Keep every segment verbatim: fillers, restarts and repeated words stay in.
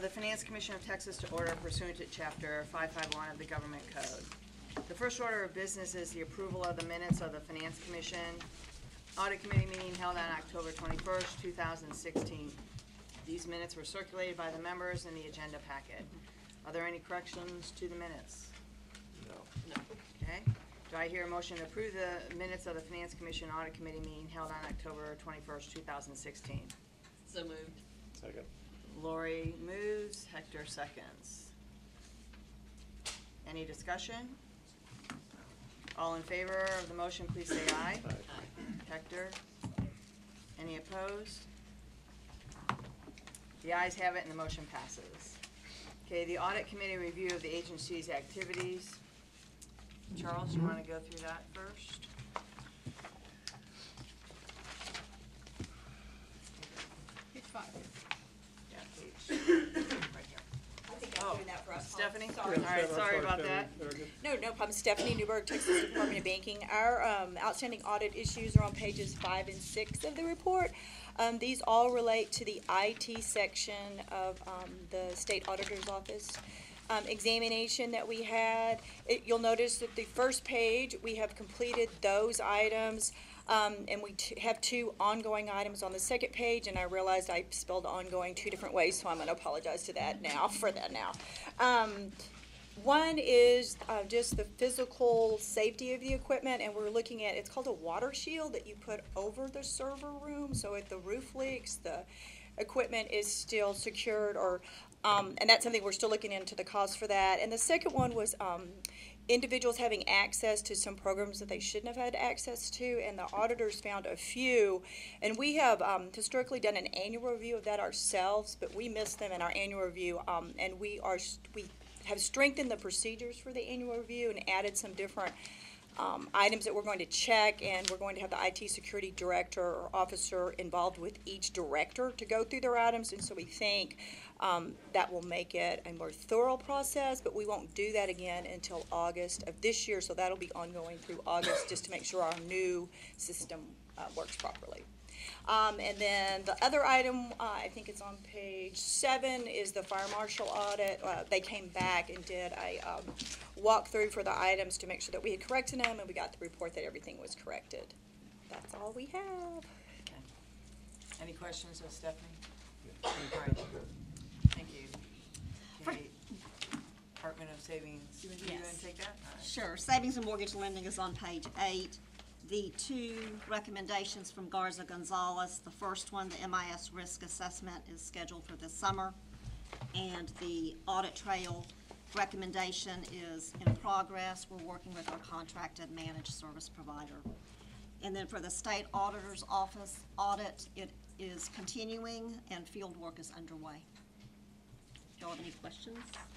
the Finance Commission of Texas to order pursuant to Chapter five fifty-one of the Government Code. The first order of business is the approval of the minutes of the Finance Commission Audit Committee meeting held on October twenty-first, two thousand sixteen. These minutes were circulated by the members in the agenda packet. Are there any corrections to the minutes? No. No. Okay. Do I hear a motion to approve the minutes of the Finance Commission Audit Committee meeting held on October twenty-first, two thousand sixteen? So moved. Second. Lori moves, Hector seconds. Any discussion? All in favor of the motion, please say aye. Aye. Hector? Any opposed? The ayes have it and the motion passes. Okay, the Audit Committee review of the agency's activities. Charles, you want to go through that first? Page five. Yeah, page, right here. I think I'm Oh, doing that for us. Stephanie? Sorry. All right, sorry about that. No, no problem. Stephanie Newberg, Texas Department of Banking. Our um, outstanding audit issues are on pages five and six of the report. Um, these all relate to the I T section of um, the State Auditor's Office um, examination that we had. It, you'll notice that the first page, we have completed those items. Um, and we t have two ongoing items on the second page, and I realized I spelled ongoing two different ways, so I'm going to apologize to that now, for that now. Um, one is uh, just the physical safety of the equipment, and we're looking at, it's called a water shield that you put over the server room, so if the roof leaks, the equipment is still secured, or, um, and that's something we're still looking into the cost for that. And the second one was um, individuals having access to some programs that they shouldn't have had access to, and the auditors found a few. And we have um, historically done an annual review of that ourselves, but we missed them in our annual review, um, and we are we have strengthened the procedures for the annual review and added some different um, items that we're going to check, and we're going to have the I T security director or officer involved with each director to go through their items, and so we think Um, that will make it a more thorough process, but we won't do that again until August of this year, so that'll be ongoing through August just to make sure our new system uh, works properly. Um, and then the other item, uh, I think it's on page seven, is the fire marshal audit. Uh, they came back and did a um, walkthrough for the items to make sure that we had corrected them, and we got the report that everything was corrected. That's all we have. Okay. Any questions of Stephanie? All right. Thank you. Okay. Department of Savings, you want to Yes. take that? All right. Sure. Savings and mortgage lending is on page eight. The two recommendations from Garza Gonzalez, the first one, the M I S risk assessment, is scheduled for this summer. And the audit trail recommendation is in progress. We're working with our contracted managed service provider. And then for the state auditor's office audit, it is continuing and field work is underway. Do y'all have any questions?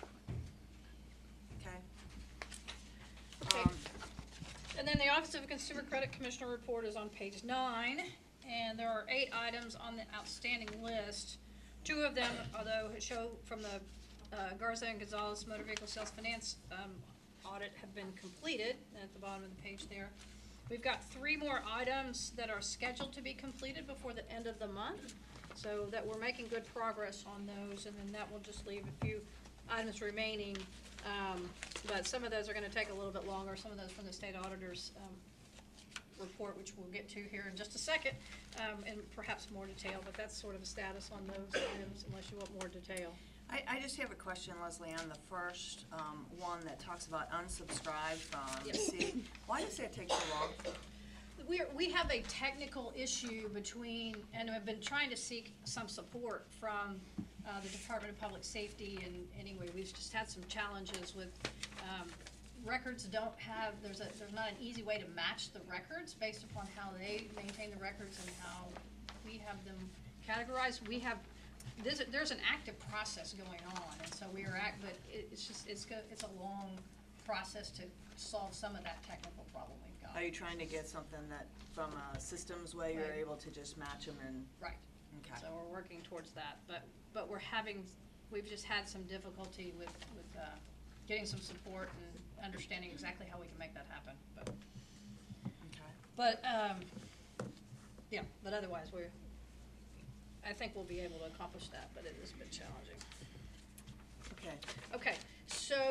Okay. Okay. Um, And then the Office of Consumer Credit Commissioner report is on page nine, and there are eight items on the outstanding list. Two of them, although it show from the uh, Garza and Gonzalez Motor Vehicle Sales Finance um, audit, have been completed at the bottom of the page there. We've got three more items that are scheduled to be completed before the end of the month, so that we're making good progress on those, and then that will just leave a few items remaining. Um, but some of those are gonna take a little bit longer, some of those from the state auditor's, um, report, which we'll get to here in just a second, um, and perhaps more detail, but that's sort of a status on those items, unless you want more detail. I, I just have a question, Leslie, on the first, um, one that talks about unsubscribe from Yes. C. Why does that take so long? We're, we have a technical issue between, and have been trying to seek some support from uh, the Department of Public Safety, and anyway, we've just had some challenges with, um, records don't have, there's a, there's not an easy way to match the records based upon how they maintain the records and how we have them categorized. We have, there's, a- there's an active process going on, and so we are act, but it, it's just, it's go, it's a long process to solve some of that technical problem we've got. Are you trying to get something that, from a systems way, you're Right. able to just match them and, Right. okay. So we're working towards that, but, but we're having, we've just had some difficulty with, with, uh, getting some support and understanding exactly how we can make that happen, but, Okay. but, um, yeah, but otherwise, we're, I think we'll be able to accomplish that, but it has been challenging.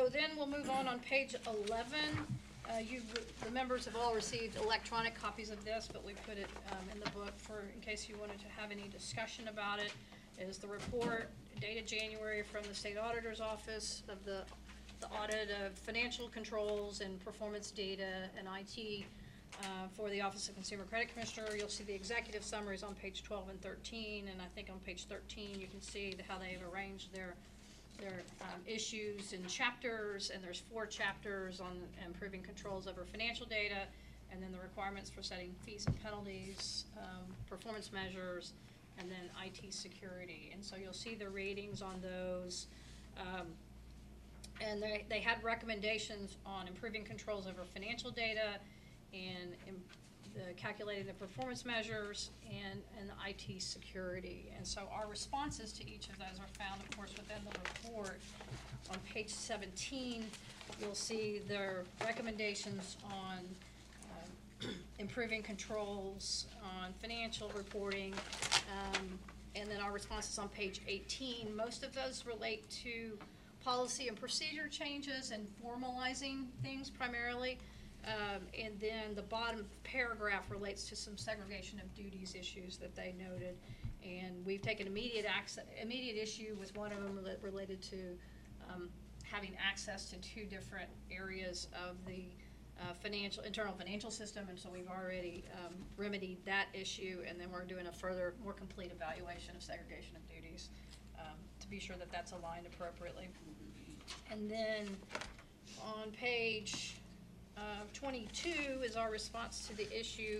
So then we'll move on on page eleven. Uh, you, the members have all received electronic copies of this, but we put it, um, in the book for, in case you wanted to have any discussion about it. It is the report dated January from the State Auditor's Office of the, the audit of financial controls and performance data and I T, uh, for the Office of Consumer Credit Commissioner. You'll see the executive summaries on page twelve and thirteen, and I think on page thirteen, you can see the- how they've arranged their There are um, issues in chapters, and there's four chapters on improving controls over financial data, and then the requirements for setting fees and penalties, um, performance measures, and then I T security. And so you'll see the ratings on those. Um, and they, they had recommendations on improving controls over financial data and im- the calculating the performance measures and, and the I T security. And so our responses to each of those are found, of course, within the report. On page seventeen, you'll see their recommendations on um, improving controls, on financial reporting, um, and then our responses on page eighteen. Most of those relate to policy and procedure changes and formalizing things primarily. Um, and then the bottom paragraph relates to some segregation of duties issues that they noted. And we've taken immediate access, immediate issue with one of them that related to, um, having access to two different areas of the, uh, financial, internal financial system. And so we've already, um, remedied that issue, and then we're doing a further, more complete evaluation of segregation of duties, um, to be sure that that's aligned appropriately. And then on page, Uh, twenty-two is our response to the issue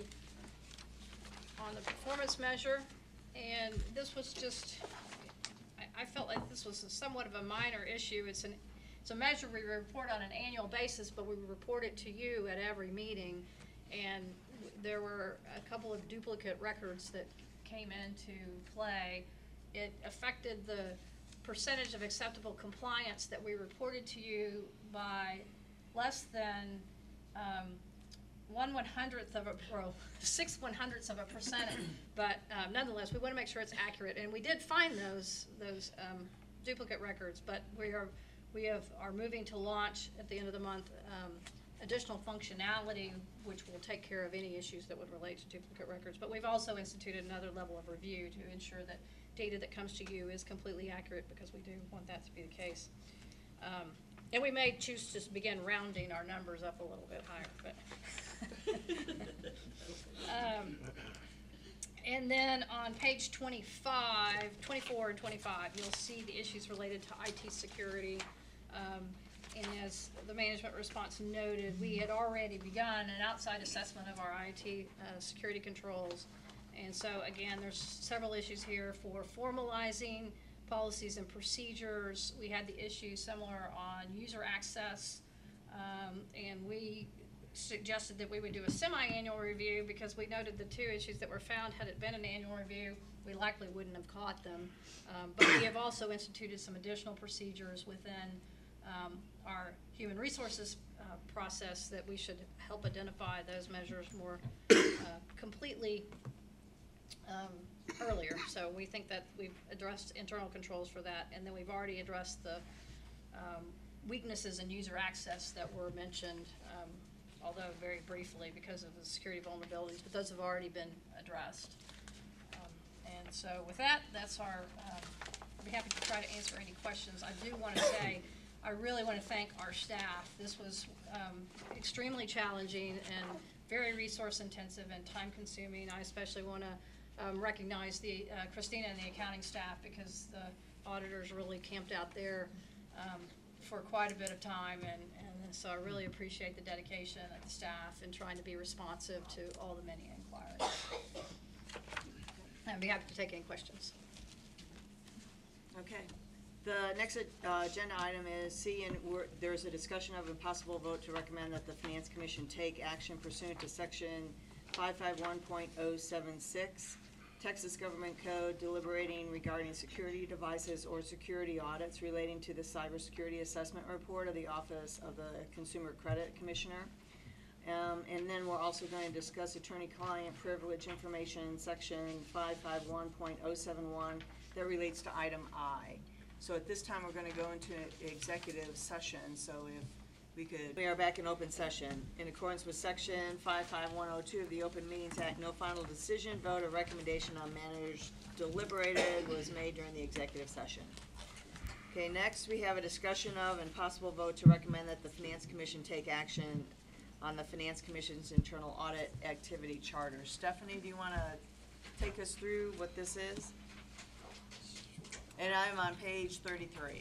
on the performance measure, and this was just, I, I felt like this was a somewhat of a minor issue. It's an, it's a measure we report on an annual basis, but we report it to you at every meeting, and there were a couple of duplicate records that came into play. It affected the percentage of acceptable compliance that we reported to you by less than Um, one one hundredth of a, or six one hundredths of a percent, but um, nonetheless, we want to make sure it's accurate, and we did find those those um, duplicate records. But we are we have are moving to launch at the end of the month um, additional functionality, which will take care of any issues that would relate to duplicate records. But we've also instituted another level of review to ensure that data that comes to you is completely accurate, because we do want that to be the case. Um, And we may choose to begin rounding our numbers up a little bit higher, but. um, and then on page twenty-five, twenty-four and twenty-five, you'll see the issues related to I T security. Um, and as the management response noted, we had already begun an outside assessment of our I T uh, security controls. And so again, there's several issues here for formalizing policies and procedures. We had the issue similar on user access, um, and we suggested that we would do a semi-annual review, because we noted the two issues that were found. Had it been an annual review, we likely wouldn't have caught them. Um, but we have also instituted some additional procedures within um, our human resources uh, process that we should help identify those measures more uh, completely um, earlier. So we think that we've addressed internal controls for that, and then we've already addressed the um, weaknesses in user access that were mentioned, um, although very briefly because of the security vulnerabilities, but those have already been addressed. Um, and so with that, that's our, um, I'll be happy to try to answer any questions. I do want to say, I really want to thank our staff. This was um, extremely challenging and very resource intensive and time consuming. I especially want to Um, recognize the uh, Christina and the accounting staff, because the auditors really camped out there um, for quite a bit of time, and, and so I really appreciate the dedication of the staff in trying to be responsive to all the many inquiries. I'd be happy to take any questions. Okay. The next uh, agenda item is C, and we're, there's a discussion of a possible vote to recommend that the Finance Commission take action pursuant to section five five one point oh seven six, Texas Government Code, deliberating regarding security devices or security audits relating to the cybersecurity assessment report of the Office of the Consumer Credit Commissioner. Um, and then we're also going to discuss attorney-client privilege information, section five five one point oh seven one, that relates to item I. So at this time, we're gonna go into executive session, so if we could. We are back in open session. In accordance with section five five one oh two of the Open Meetings Act, no final decision, vote, or recommendation on matters deliberated was made during the executive session. Okay, next, we have a discussion of and possible vote to recommend that the Finance Commission take action on the Finance Commission's internal audit activity charter. Stephanie, do you wanna take us through what this is? And I'm on page thirty-three.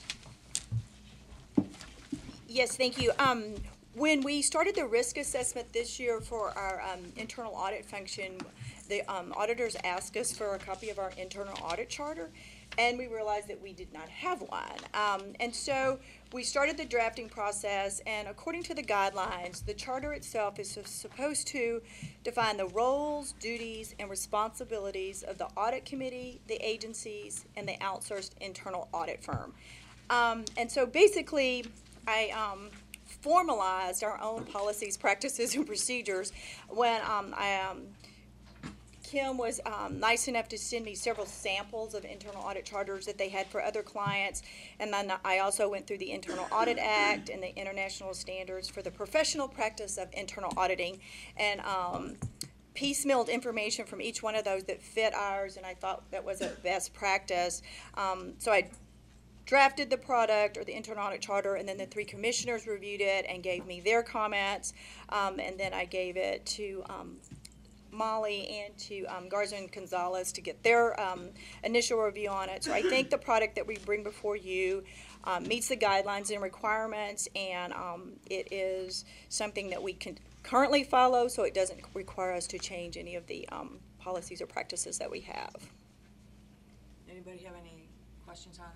Yes, thank you. Um, when we started the risk assessment this year for our, um, internal audit function, the, um, auditors asked us for a copy of our internal audit charter, and we realized that we did not have one. Um, and so we started the drafting process, and according to the guidelines, the charter itself is su- supposed to define the roles, duties, and responsibilities of the audit committee, the agencies, and the outsourced internal audit firm. Um, and so basically, I um, formalized our own policies, practices, and procedures when um, I, um, Kim was um, nice enough to send me several samples of internal audit charters that they had for other clients. And then I also went through the Internal Audit Act and the international standards for the professional practice of internal auditing, and um, piecemealed information from each one of those that fit ours, and I thought that was a best practice. Um, so I drafted the product or the internal audit charter, and then the three commissioners reviewed it and gave me their comments, um, and then I gave it to um, Molly and to um, Garza and Gonzalez to get their um, initial review on it. So I think the product that we bring before you um, meets the guidelines and requirements, and um, it is something that we can currently follow, so it doesn't require us to change any of the um, policies or practices that we have. Anybody have any questions on it?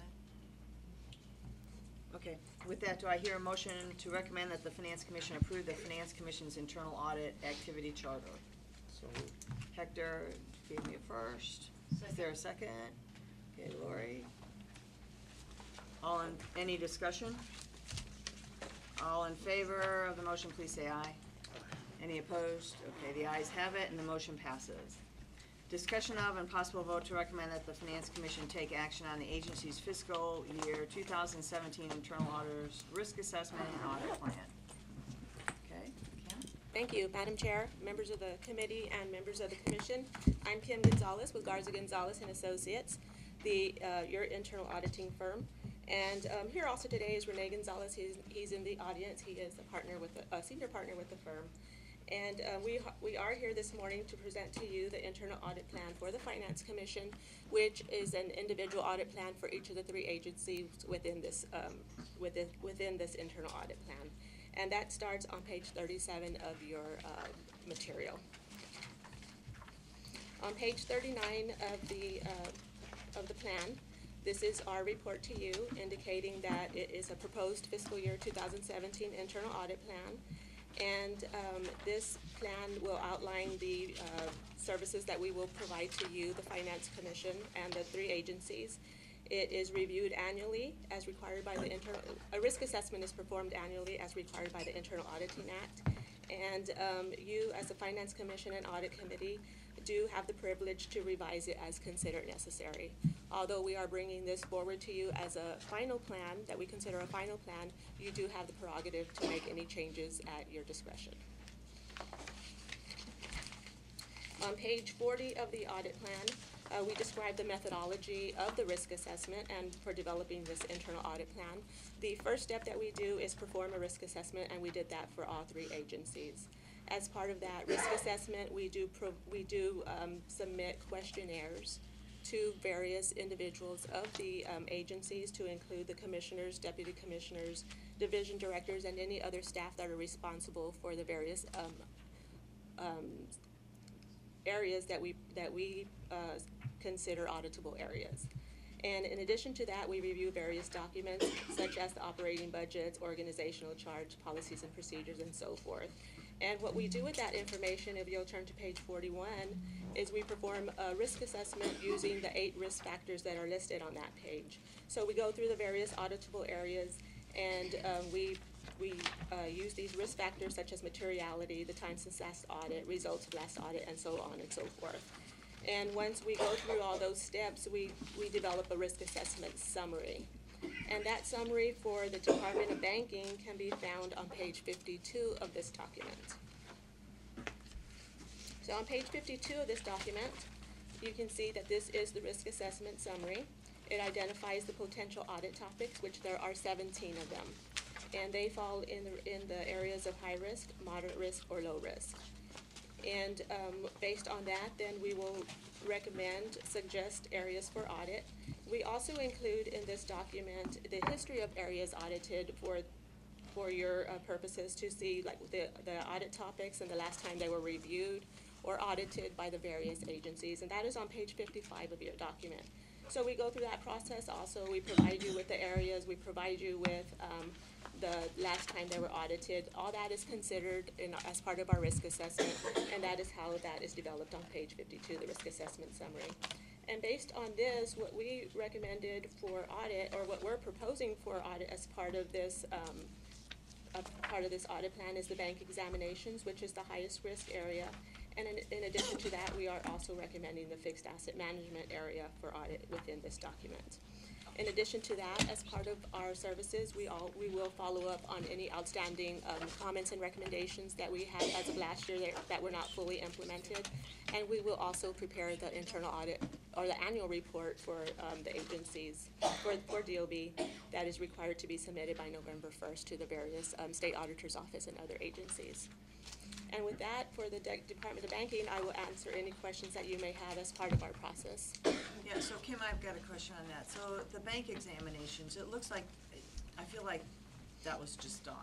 Okay, with that, do I hear a motion to recommend that the Finance Commission approve the Finance Commission's internal audit activity charter? So, Hector gave me a first. Is there a second? Okay, Lori. All in, any discussion? All in favor of the motion, please say aye. Any opposed? Okay, the ayes have it, and the motion passes. Discussion of and possible vote to recommend that the Finance Commission take action on the agency's fiscal year two thousand seventeen internal auditors risk assessment and audit plan. Okay, Kim? Thank you, Madam Chair, members of the committee, and members of the commission. I'm Kim Gonzalez with Garza Gonzalez and Associates, the, uh, your internal auditing firm. And um, here also today is Renee Gonzalez. He's, he's in the audience. He is a partner with the, a senior partner with the firm. And uh, we, we are here this morning to present to you the internal audit plan for the Finance Commission, which is an individual audit plan for each of the three agencies within this, um, within, within this internal audit plan. And that starts on page thirty-seven of your uh, material. On page thirty-nine of the, uh, of the plan, this is our report to you indicating that it is a proposed fiscal year two thousand seventeen internal audit plan. And um, this plan will outline the uh, services that we will provide to you, the Finance Commission, and the three agencies. It is reviewed annually as required by the internal, a risk assessment is performed annually as required by the Internal Auditing Act. And um, you, as the Finance Commission and Audit Committee, do have the privilege to revise it as considered necessary. Although we are bringing this forward to you as a final plan, that we consider a final plan, you do have the prerogative to make any changes at your discretion. On page forty of the audit plan, uh, we describe the methodology of the risk assessment and for developing this internal audit plan. The first step that we do is perform a risk assessment, and we did that for all three agencies. As part of that risk assessment, we do pro we do um, submit questionnaires to various individuals of the um, agencies, to include the commissioners, deputy commissioners, division directors, and any other staff that are responsible for the various um, um, areas that we that we uh, consider auditable areas. And in addition to that, we review various documents such as the operating budgets, organizational charts, policies and procedures, and so forth. And what we do with that information, if you'll turn to page forty-one, is we perform a risk assessment using the eight risk factors that are listed on that page. So we go through the various auditable areas, and um, we we uh, use these risk factors such as materiality, the time since last audit, results of last audit, and so on and so forth. And once we go through all those steps, we, we develop a risk assessment summary. And that summary for the Department of Banking can be found on page fifty-two of this document. So on page fifty-two of this document, you can see that this is the risk assessment summary. It identifies the potential audit topics, which there are seventeen of them. And they fall in the, in the areas of high risk, moderate risk, or low risk. And um, based on that, then we will recommend, suggest areas for audit. We also include in this document the history of areas audited for, for your uh, purposes to see like the, the audit topics and the last time they were reviewed or audited by the various agencies. And that is on page fifty-five of your document. So we go through that process also. We provide you with the areas, we provide you with um, the last time they were audited. All that is considered in, as part of our risk assessment, and that is how that is developed on page fifty-two, the risk assessment summary. And based on this, what we recommended for audit, or what we're proposing for audit as part of this, um, a part of this audit plan is the bank examinations, which is the highest risk area. And in, in addition to that, we are also recommending the fixed asset management area for audit within this document. In addition to that, as part of our services, we all, we will follow up on any outstanding um, comments and recommendations that we had as of last year that, that were not fully implemented. And we will also prepare the internal audit, or the annual report for um, the agencies, for, for D O B, that is required to be submitted by November first to the various um, state auditor's office and other agencies. And with that, for the De- Department of Banking, I will answer any questions that you may have as part of our process. Yeah, so Kim, I've got a question on that. So the bank examinations, it looks like, I feel like that was just done.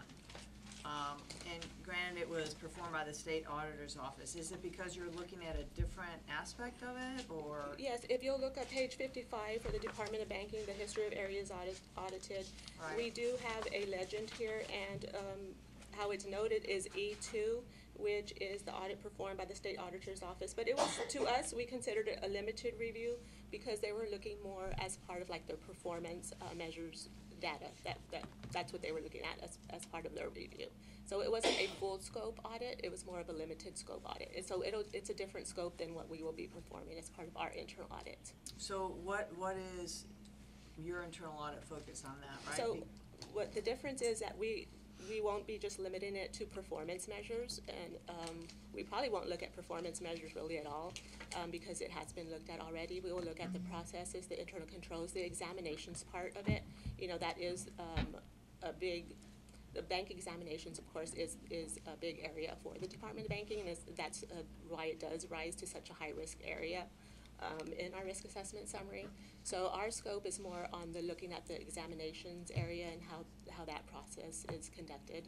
Um, and granted, it was performed by the state auditor's office. Is it because you're looking at a different aspect of it, or? Yes, if you'll look at page fifty-five for the Department of Banking, the history of areas audit, audited, Right. we do have a legend here, and um, how it's noted is E two, which is the audit performed by the state auditor's office. But it was, to us, we considered it a limited review because they were looking more as part of like their performance uh, measures data. That, that, that's what they were looking at as, as part of their review. So it wasn't a full scope audit, it was more of a limited scope audit. And so it'll, it's a different scope than what we will be performing as part of our internal audit. So what, what is your internal audit focus on that, right? So Be- what the difference is that we, we won't be just limiting it to performance measures, and um, we probably won't look at performance measures really at all, um, because it has been looked at already. We will look at the processes, the internal controls, the examinations part of it. You know, that is um, a big, the bank examinations, of course, is, is a big area for the Department of Banking, and is, that's uh, why it does rise to such a high-risk area um, in our risk assessment summary. So our scope is more on the looking at the examinations area and how, how that process is conducted.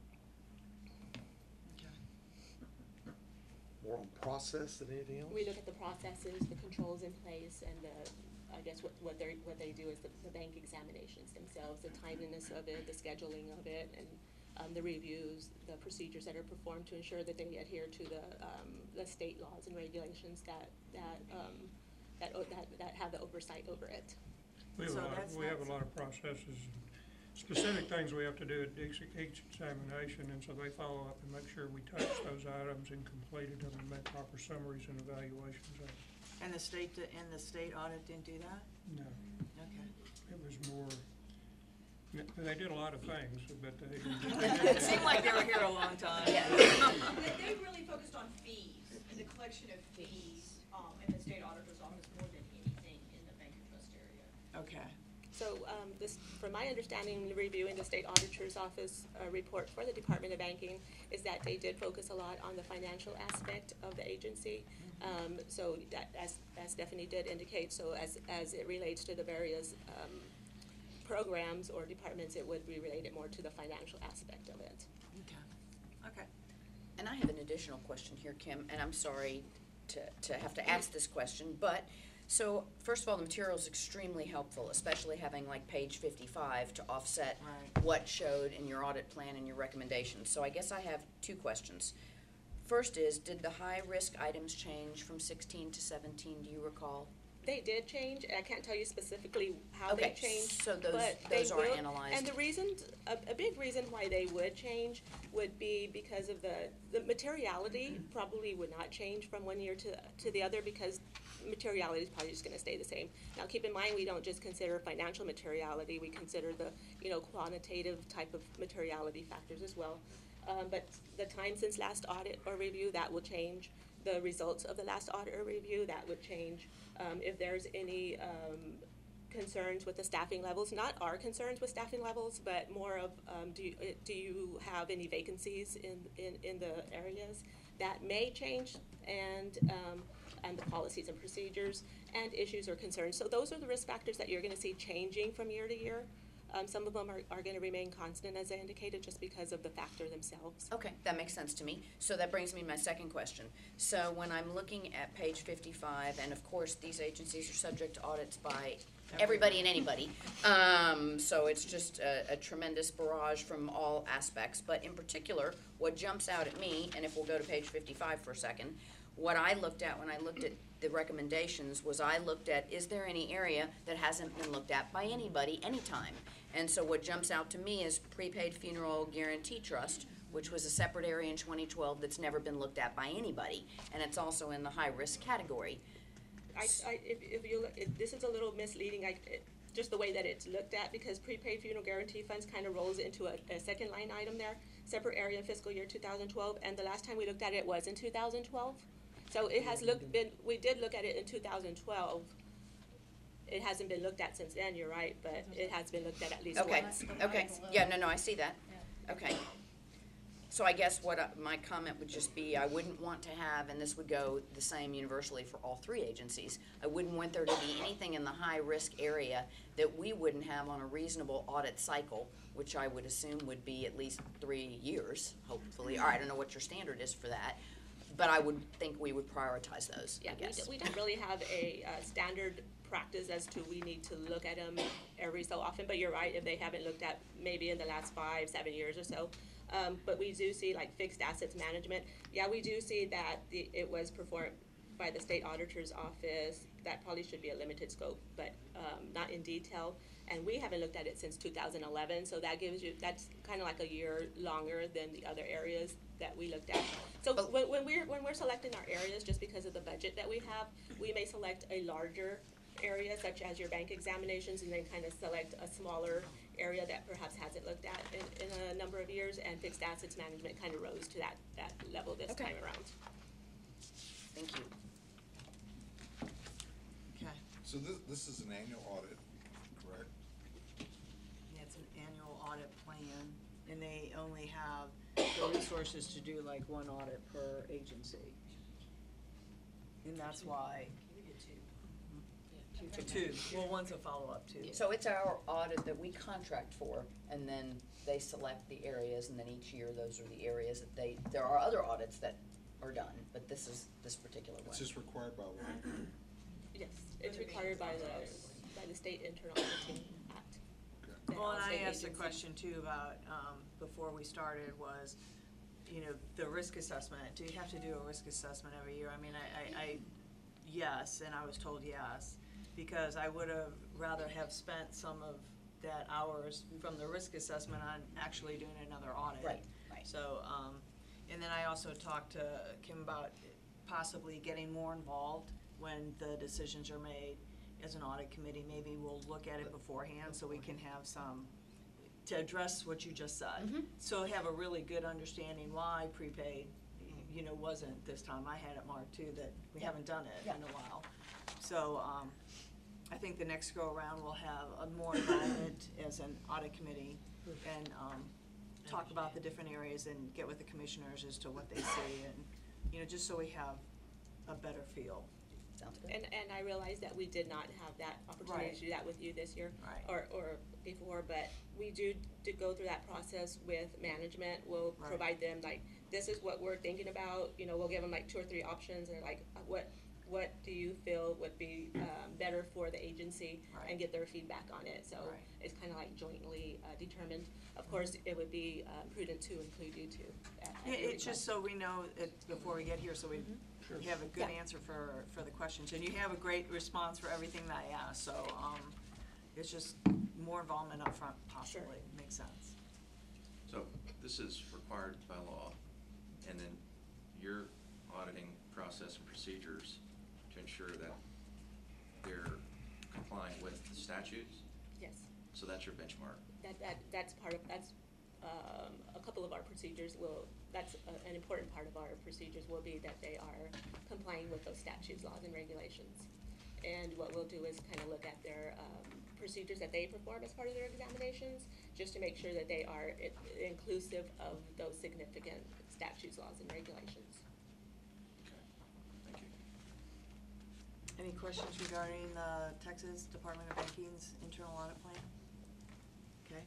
Okay. More on process than anything else? We look at the processes, the controls in place, and the, I guess what, what they what they do is the, the bank examinations themselves, the timeliness of it, the scheduling of it, and um, the reviews, the procedures that are performed to ensure that they adhere to the um, the state laws and regulations that that um, that, o- that that have the oversight over it. We have So a lot, that's we have a not- lot of processes, specific things we have to do at each, each examination, and so they follow up and make sure we touch those items and completed them and make proper summaries and evaluations of it. And the state, di- and the state audit didn't do that? No, Okay. it was more, they did a lot of things, but they didn't. It seemed like they were here a long time. They they really focused on fees and the collection of fees, um, in the state auditor's office more than anything in the bank and trust area. Okay. So um, this, from my understanding, reviewing the state auditor's office uh, report for the Department of Banking, is that they did focus a lot on the financial aspect of the agency. Um, so that, as, as Stephanie did indicate, so as, as it relates to the various um, programs or departments, it would be related more to the financial aspect of it. Okay. Okay. And I have an additional question here, Kim, and I'm sorry to, to have to ask this question, but, so, first of all, the material is extremely helpful, especially having like page fifty-five to offset Right. what showed in your audit plan and your recommendations. So I guess I have two questions. First is, did the high-risk items change from sixteen to seventeen, do you recall? They did change. I can't tell you specifically how Okay, they changed. so those- but they those are will. analyzed. And the reason, a, a big reason why they would change would be because of the, the materiality probably would not change from one year to, to the other, because materiality is probably just gonna stay the same. Now, keep in mind, we don't just consider financial materiality, we consider the, you know, quantitative type of materiality factors as well. Um, but the time since last audit or review, that will change. The results of the last audit or review, that would change. Um, if there's any, um, concerns with the staffing levels, not our concerns with staffing levels, but more of, um, do you, uh, do you have any vacancies in, in, in the areas? That may change, and, um, and the policies and procedures, and issues or concerns. So those are the risk factors that you're gonna see changing from year to year. Um, some of them are, are gonna remain constant, as I indicated, just because of the factor themselves. Okay, that makes sense to me. So that brings me to my second question. So when I'm looking at page fifty-five, and of course, these agencies are subject to audits by everybody and anybody. Um, so it's just a, a tremendous barrage from all aspects. But in particular, what jumps out at me, and if we'll go to page fifty-five for a second, what I looked at when I looked at the recommendations was I looked at, is there any area that hasn't been looked at by anybody anytime? And so what jumps out to me is prepaid funeral guarantee trust, which was a separate area in twenty twelve that's never been looked at by anybody, and it's also in the high-risk category. I, I, if, if you look, it, this is a little misleading, I, it, just the way that it's looked at, because prepaid funeral guarantee funds kind of rolls into a, a second line item there, separate area in fiscal year two thousand twelve, and the last time we looked at it was in two thousand twelve. So it has looked, been, we did look at it in two thousand twelve. It hasn't been looked at since then, you're right, but it has been looked at at least Okay, once. okay, yeah, no, no, I see that. Okay. So I guess what I- my comment would just be, I wouldn't want to have, and this would go the same universally for all three agencies, I wouldn't want there to be anything in the high-risk area that we wouldn't have on a reasonable audit cycle, which I would assume would be at least three years, hopefully, or I don't know what your standard is for that, but I would think we would prioritize those, Yeah, I we, guess. d- we don't really have a, uh, standard practice as to we need to look at them every so often, but you're right, if they haven't looked at maybe in the last five, seven years or so. Um, but we do see like fixed assets management, yeah, we do see that the, it was performed by the state auditor's office, that probably should be a limited scope, but, um, not in detail. And we haven't looked at it since two thousand eleven, so that gives you, that's kind of like a year longer than the other areas that we looked at. So But- when, when we're, when we're selecting our areas, just because of the budget that we have, we may select a larger area, such as your bank examinations, and then kind of select a smaller area that perhaps hasn't looked at in, in a number of years, and fixed assets management kind of rose to that, that level this Okay. time around. Thank you. Okay. So this, this is an annual audit, correct? Yeah, it's an annual audit plan, and they only have the resources to do like one audit per agency. And that's why. Two, well, one's a follow-up too. So it's our audit that we contract for, and then they select the areas, and then each year, those are the areas that they, there are other audits that are done, but this is this particular one. It's just required by law. Yes, it's required by the, by the state internal auditing act. Okay. that Well, all and I state asked a agencies- question too about, um, before we started was, you know, the risk assessment, do you have to do a risk assessment every year? I mean, I, I, I, yes, and I was told yes, because I would have rather have spent some of that hours from the risk assessment on actually doing another audit. Right, right. So, um, and then I also talked to Kim about possibly getting more involved when the decisions are made as an audit committee. Maybe we'll look at it beforehand so we can have some, to address what you just said. Mhm. So have a really good understanding why prepaid, you know, wasn't this time. I had it marked too, that we Yeah. haven't done it Yeah. in a while. So, um, I think the next go around we'll have a more involvement as an audit committee and, um, talk about the different areas and get with the commissioners as to what they see and, you know, just so we have a better feel. Sounds good. And, and I realize that we did not have that opportunity Right. to do that with you this year. Right. Or, or before, but we do, do go through that process with management. We'll Right. provide them like, this is what we're thinking about, you know, we'll give them like two or three options, and like, uh, what, what do you feel would be, um, better for the agency? Right. And get their feedback on it, so Right. it's kinda like jointly, uh, determined. Of course, it would be, uh, prudent to include you two at, at Yeah, your it's request. just so we know it before we get here, so we Sure. have a good Yeah. answer for, for the questions. And you have a great response for everything that I asked, so, um, it's just more involvement up front possibly, makes sense. So this is required by law, and then your auditing process and procedures to ensure that they're complying with the statutes? Yes. So that's your benchmark? That, that, that's part of, that's, um, a couple of our procedures will, that's a- an important part of our procedures will be that they are complying with those statutes, laws, and regulations. And what we'll do is kind of look at their, um, procedures that they perform as part of their examinations, just to make sure that they are i- inclusive of those significant statutes, laws, and regulations. Okay, thank you. Any questions regarding the Texas Department of Banking's internal audit plan? Okay.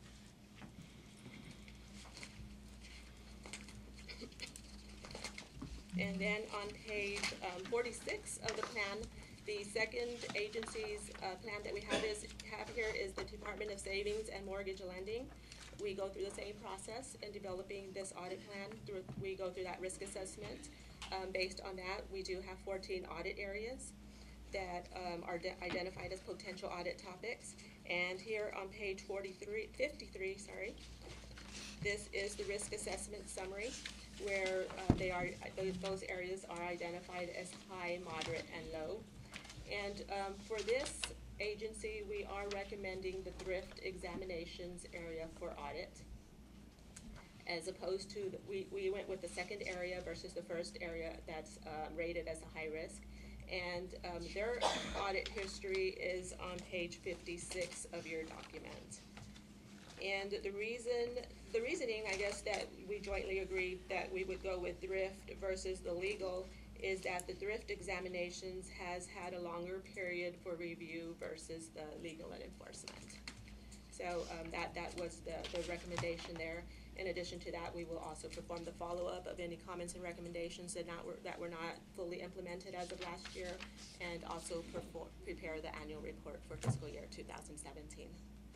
And then on page um, forty-six of the plan, the second agency's uh, plan that we have is, have here is the Department of Savings and Mortgage Lending. We go through the same process in developing this audit plan. Through- We go through that risk assessment. Um, Based on that, we do have fourteen audit areas that um, are de- identified as potential audit topics. And here on page forty-three, fifty-three, sorry, this is the risk assessment summary, where uh, they are, those, those areas are identified as high, moderate, and low. And um, for this agency, we are recommending the thrift examinations area for audit. As opposed to, the- we, we went with the second area versus the first area that's uh, rated as a high risk. And um, their audit history is on page fifty-six of your document. And the reason, the reasoning, I guess, that we jointly agreed that we would go with thrift versus the legal is that the thrift examinations has had a longer period for review versus the legal and enforcement. So um, that, that was the, the recommendation there. In addition to that, we will also perform the follow-up of any comments and recommendations that not, were- that were not fully implemented as of last year, and also perform, prepare the annual report for fiscal year two thousand seventeen.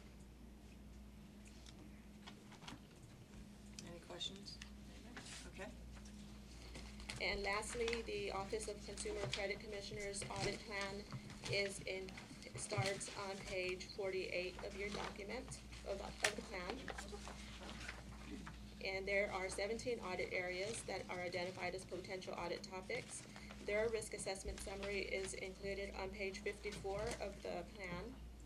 Any questions? Okay. And lastly, the Office of Consumer Credit Commissioner's audit plan is in, starts on page forty-eight of your document, of, of the plan. And there are seventeen audit areas that are identified as potential audit topics. Their risk assessment summary is included on page fifty-four of the plan.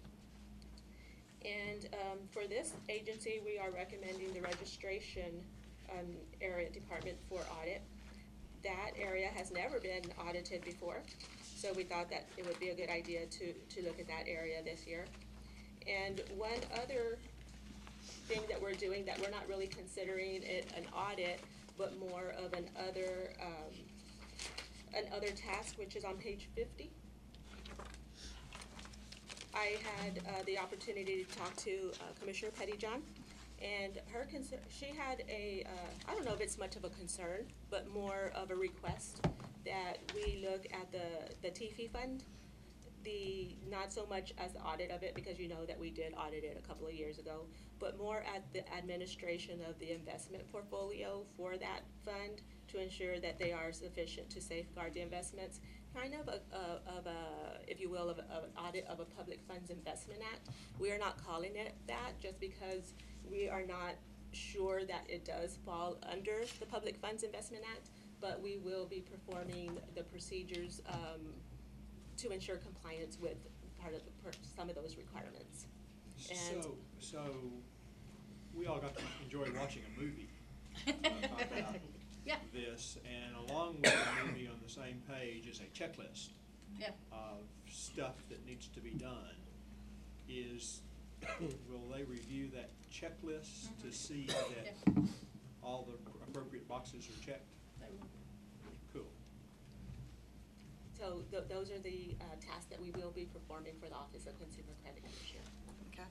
And um, for this agency, we are recommending the registration um, area department for audit. That area has never been audited before, so we thought that it would be a good idea to, to look at that area this year. And one other thing that we're doing that we're not really considering it an audit, but more of an other, um, an other task, which is on page fifty. I had uh, the opportunity to talk to uh, Commissioner Pettyjohn, and her concern, she had a, uh, I don't know if it's much of a concern, but more of a request that we look at the, the T F I fund, the, not so much as the audit of it, because you know that we did audit it a couple of years ago, but more at the administration of the investment portfolio for that fund to ensure that they are sufficient to safeguard the investments. Kind of a, a, of a, if you will, of, a, of an audit of a Public Funds Investment Act. We are not calling it that just because we are not sure that it does fall under the Public Funds Investment Act, but we will be performing the procedures um, to ensure compliance with part of the, per, some of those requirements. And So, so, we all got to enjoy watching a movie about Yeah. this, and along with the movie on the same page is a checklist Yeah. of stuff that needs to be done. Is, will they review that checklist to see that all the appropriate boxes are checked? Cool. so th- those are the uh, tasks that we will be performing for the Office of Consumer Credit Commissioner. Okay.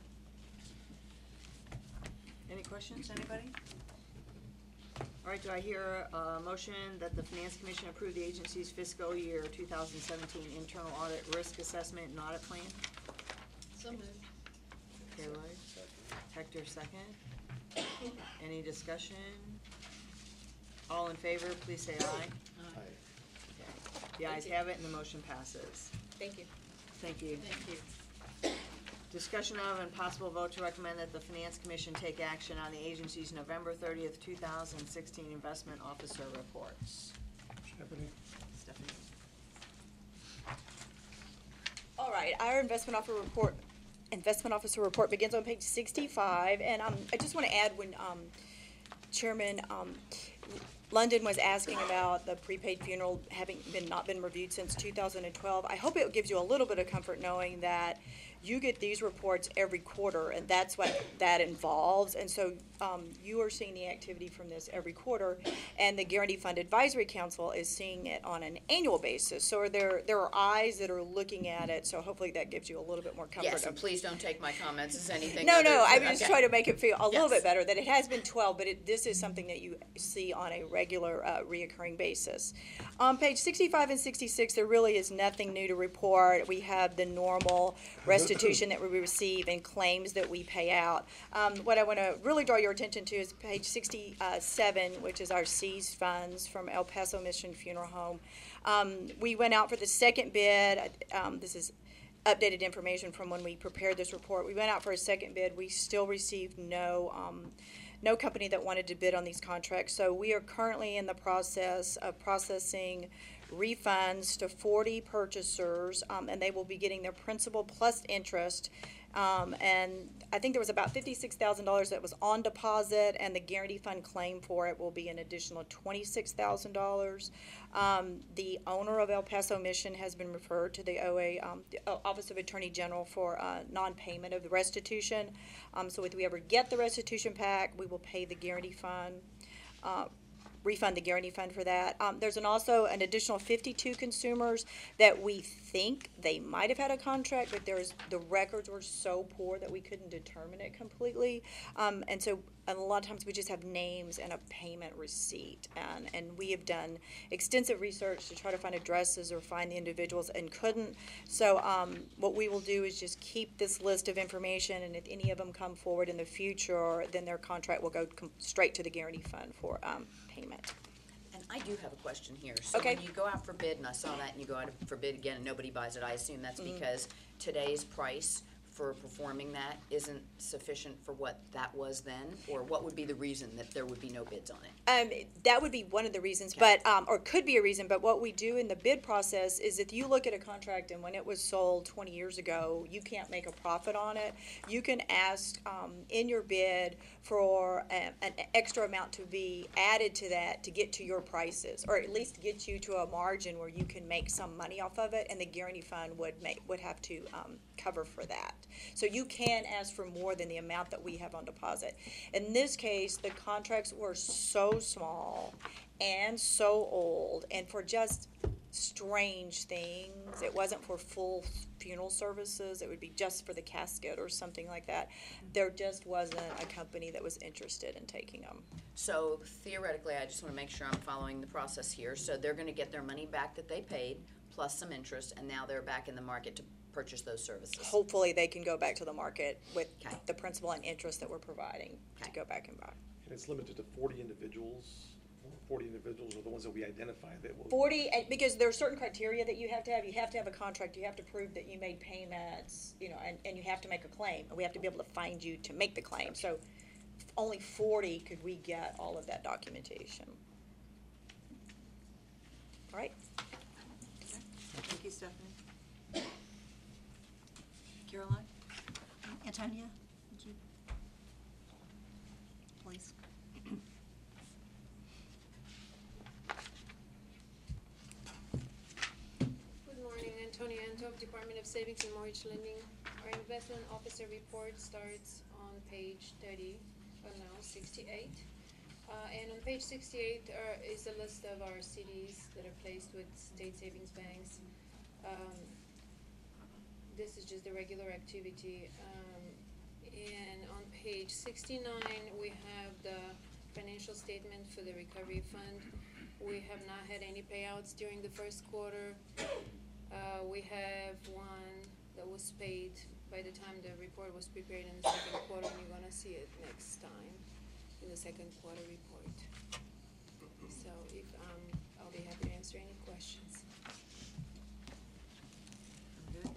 Any questions, anybody? All right, do I hear a motion that the Finance Commission approve the agency's fiscal year two thousand seventeen internal audit risk assessment and audit plan? So moved. Okay, Lloyd. Hector, second. Any discussion? All in favor, please say aye. Aye. Okay. The ayes have it and the motion passes. Thank you. Thank you. Thank you. Discussion of and possible vote to recommend that the Finance Commission take action on the agency's November thirtieth, two thousand sixteen investment officer reports. Stephanie? Stephanie? Uh, All right, our investment officer report, investment officer report begins on page sixty-five, and um, I just want to add when um, Chairman um, London was asking about the prepaid funeral having been, not been reviewed since two thousand twelve. I hope it gives you a little bit of comfort knowing that you get these reports every quarter, and that's what that involves. And so um, you are seeing the activity from this every quarter, and the Guarantee Fund Advisory Council is seeing it on an annual basis. So are there there are eyes that are looking at it, so hopefully that gives you a little bit more comfort. Yes, and of- please don't take my comments as anything No, other no, I than- was just okay. trying to make it feel a little Yes. bit better, that it has been twelve, but it, this is something that you see on a regular, uh, reoccurring basis. On page sixty-five and sixty-six, there really is nothing new to report. We have the normal restitution that we receive and claims that we pay out. Um, what I want to really draw your attention to is page sixty-seven, which is our seized funds from El Paso Mission Funeral Home. Um, we went out for the second bid. Um, this is updated information from when we prepared this report. We went out for a second bid. We still received no um, no company that wanted to bid on these contracts. So we are currently in the process of processing refunds to forty purchasers, um, and they will be getting their principal plus interest. Um, and I think there was about fifty-six thousand dollars that was on deposit, and the Guarantee Fund claim for it will be an additional twenty-six thousand dollars. Um, the owner of El Paso Mission has been referred to the O A, um, the Office of Attorney General for uh, non-payment of the restitution. Um, so if we ever get the restitution back, we will pay the Guarantee Fund. Uh, refund the Guarantee Fund for that. Um, there's an also an additional fifty-two consumers that we think they might have had a contract, but there's, the records were so poor that we couldn't determine it completely. Um, and so and a lot of times we just have names and a payment receipt. And, and we have done extensive research to try to find addresses or find the individuals and couldn't. So um, what we will do is just keep this list of information, and if any of them come forward in the future, then their contract will go com- straight to the Guarantee Fund for um, payment. And I do have a question here. So Okay. when you go out for bid, and I saw that, and you go out for bid again and nobody buys it, I assume that's Mm-hmm. because today's price for performing that isn't sufficient for what that was then? Or what would be the reason that there would be no bids on it? Um, that would be one of the reasons, Okay. but, um, or could be a reason, but what we do in the bid process is if you look at a contract and when it was sold twenty years ago, you can't make a profit on it, you can ask, um, in your bid for a, an extra amount to be added to that to get to your prices, or at least get you to a margin where you can make some money off of it, and the Guarantee Fund would make, would have to, um, cover for that. So you can ask for more than the amount that we have on deposit. In this case, the contracts were so small and so old, and for just strange things. It wasn't for full funeral services. It would be just for the casket or something like that. There just wasn't a company that was interested in taking them. So theoretically, I just want to make sure I'm following the process here. So they're going to get their money back that they paid, plus some interest, and now they're back in the market to purchase those services. Hopefully, they can go back to the market with Okay. the principal and interest that we're providing to Okay. go back and buy. And it's limited to forty individuals. Forty individuals are the ones that we identify that will. Forty, and because there are certain criteria that you have to have. You have to have a contract, you have to prove that you made payments, you know, and, and you have to make a claim. And we have to be able to find you to make the claim. So only forty could we get all of that documentation. All right? Thank you, Stephanie. Caroline? Antonia, would you? Please. Good morning, Antonia Antov, Department of Savings and Mortgage Lending. Our investment officer report starts on page thirty, or now sixty-eight. Uh, and on page sixty-eight are, is a list of our C Ds that are placed with state savings banks. Um, this is just the regular activity. Um, and on page sixty-nine, we have the financial statement for the recovery fund. We have not had any payouts during the first quarter. Uh, we have one that was paid by the time the report was prepared in the second quarter, and you're gonna see it next time in the second quarter report. So if, um, I'll be happy to answer any questions. Good.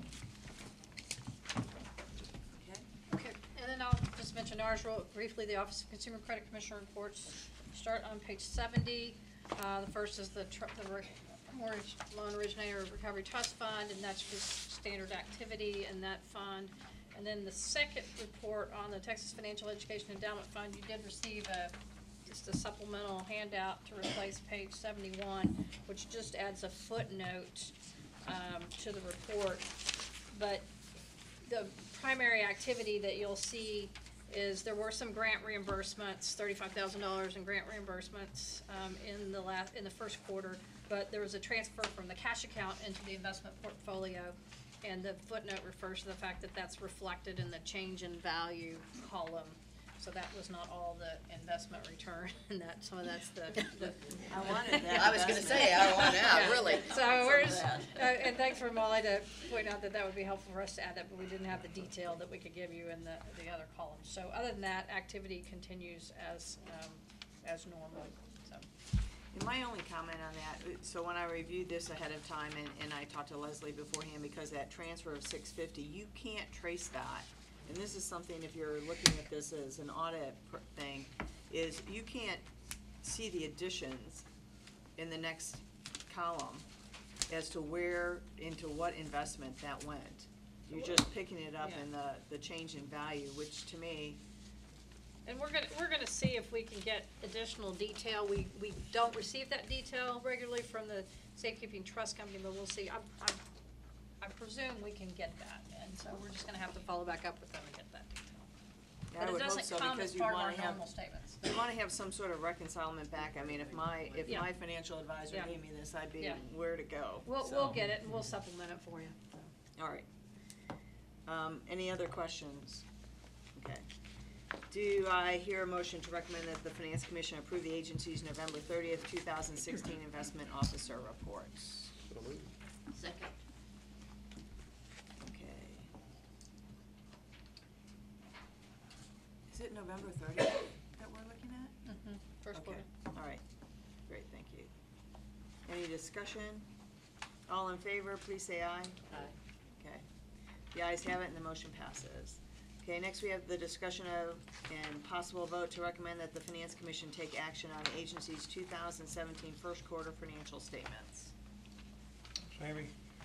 Okay. Okay, and then I'll just mention ours real briefly. The Office of Consumer Credit Commissioner reports start on page seventy. Uh, the first is the tr- the re- mortgage loan originator recovery trust fund, and that's just standard activity in that fund. And then the second report on the Texas Financial Education Endowment Fund, you did receive a, just a supplemental handout to replace page seventy-one, which just adds a footnote, um, to the report. But the primary activity that you'll see is there were some grant reimbursements, thirty-five thousand dollars in grant reimbursements, um, in the last, in the first quarter. But there was a transfer from the cash account into the investment portfolio. And the footnote refers to the fact that that's reflected in the change in value column. So that was not all the investment return, and that, some of that's the, the. I wanted that. I was gonna say, I want out, Yeah. really. So we're just, uh, and thanks for Molly to point out that that would be helpful for us to add that, but we didn't have the detail that we could give you in the, the other columns. So other than that, activity continues as, um, as normal, so. And my only comment on that, uh, so when I reviewed this ahead of time, and, and I talked to Leslie beforehand, because that transfer of six fifty, you can't trace that. And this is something, if you're looking at this as an audit pr- thing, is you can't see the additions in the next column as to where, into what investment that went. You're just picking it up Yeah. in the, the change in value, which to me, And we're gonna, we're gonna see if we can get additional detail. We, we don't receive that detail regularly from the safekeeping trust company, but we'll see. I, I, I presume we can get that, and so we're just gonna have to follow back up with them and get that detail. I But it would hope doesn't so, come because as you part of our wanna have, normal statements. you wanna have some sort of reconcilement back. I mean, if my, if Yeah. my financial advisor Yeah. gave me this, I'd be Yeah. where to go. We'll, So- we'll get it, and we'll supplement it for you. All right. Um, any other questions? Okay. Do I hear a motion to recommend that the Finance Commission approve the agency's November thirtieth, two thousand sixteen investment officer reports? So moved. Second. Okay. Is it November thirtieth that we're looking at? Mm-hmm. First Okay, quarter. all right. Great, thank you. Any discussion? All in favor, please say aye. Aye. Okay. The ayes have it and the motion passes. Okay, next we have the discussion of and possible vote to recommend that the Finance Commission take action on the agency's two thousand seventeen first quarter financial statements. Sammy?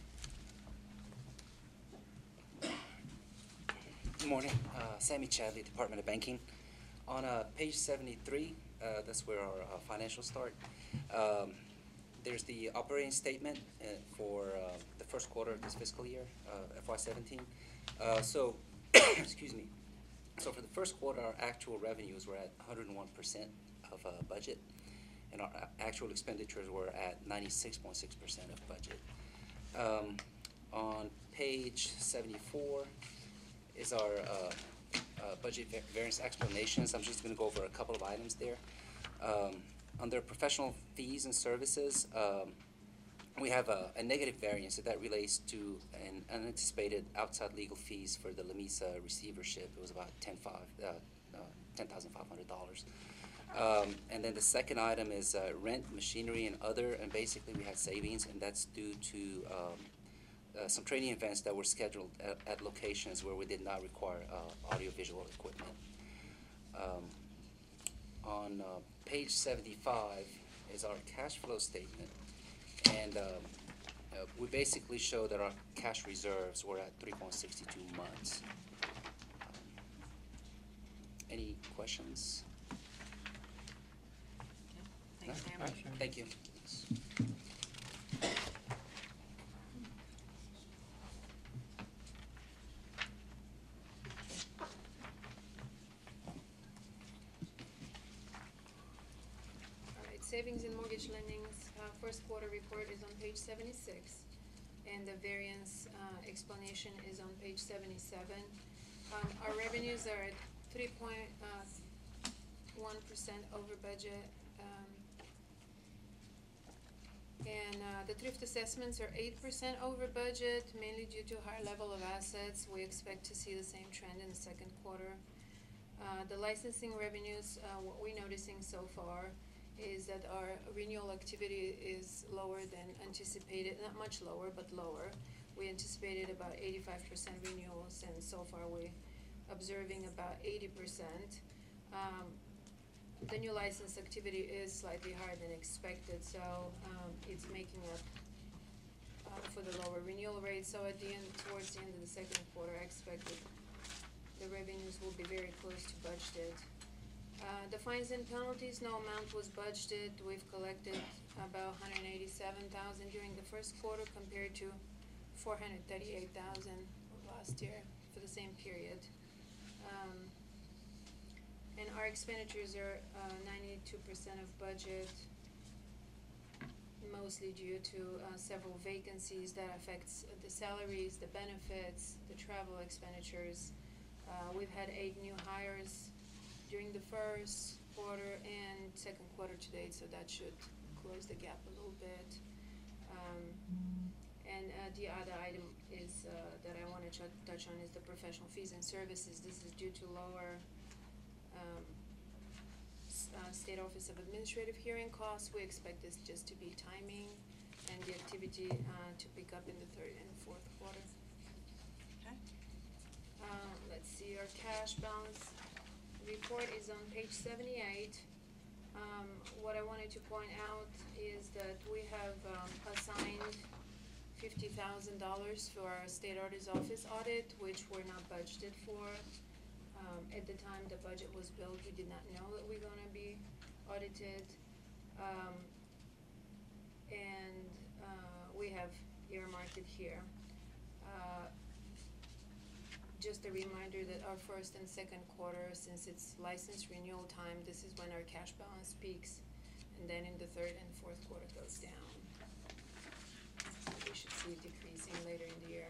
Good morning, uh, Sammy Chadley, Department of Banking. On uh, page seventy-three, uh, that's where our uh, financials start. Um, there's the operating statement uh, for uh, the first quarter of this fiscal year, uh, F Y seventeen. Uh, so, excuse me. So for the first quarter, our actual revenues were at one hundred one percent of uh, budget, and our a- actual expenditures were at ninety-six point six percent of budget. Um, on page seventy-four is our uh, uh, budget va- variance explanations. I'm just going to go over a couple of items there. Um, under professional fees and services, um, we have a, a negative variance that relates to an unanticipated outside legal fees for the Lamisa receivership. It was about ten five, uh, uh, ten thousand five hundred dollars. Um, and then the second item is uh, rent, machinery, and other. And basically, we had savings, and that's due to um, uh, some training events that were scheduled at, at locations where we did not require uh, audiovisual equipment. Um, on uh, page seventy-five is our cash flow statement. And um, uh, we basically show that our cash reserves were at three point six two months. Um, Any questions? Thanks, Sam. Thanks, Sam. Thank you. All right, savings and mortgage lendings, uh, first quarter report is on page seventy-six, and the variance, uh, explanation is on page seventy-seven. Um, our revenues are at three point, uh, one percent over budget, um, and, uh, the thrift assessments are eight percent over budget, mainly due to higher level of assets. We expect to see the same trend in the second quarter. Uh, the licensing revenues, uh, what we're noticing so far is that our renewal activity is lower than anticipated, not much lower, but lower. We anticipated about eighty-five percent renewals, and so far we're observing about eighty percent. Um, the new license activity is slightly higher than expected, so, um, it's making up, uh, for the lower renewal rate, so at the end, towards the end of the second quarter, I expect that the revenues will be very close to budgeted. Uh, the fines and penalties, no amount was budgeted, we've collected about one hundred eighty-seven thousand during the first quarter compared to four hundred thirty-eight thousand last year for the same period. Um, and our expenditures are, uh, ninety-two percent of budget, mostly due to, uh, several vacancies that affects the salaries, the benefits, the travel expenditures. Uh, we've had eight new hires during the first quarter and second quarter to date, so that should close the gap a little bit. Um, and, uh, the other item is, uh, that I wanna ch- touch on is the professional fees and services. This is due to lower, um, s- uh, State Office of Administrative Hearing costs. We expect this just to be timing and the activity, uh, to pick up in the third and fourth quarter. Okay. Uh, let's see, our cash balance report is on page seventy-eight. Um, what I wanted to point out is that we have, um, assigned fifty thousand dollars for our state auditor's office audit, which we're not budgeted for. Um, at the time the budget was built, we did not know that we're gonna be audited. Um, and, uh, we have earmarked it here. Uh, Just a reminder that our first and second quarter, since it's license renewal time, this is when our cash balance peaks, and then in the third and fourth quarter goes down. So we should see it decreasing later in the year.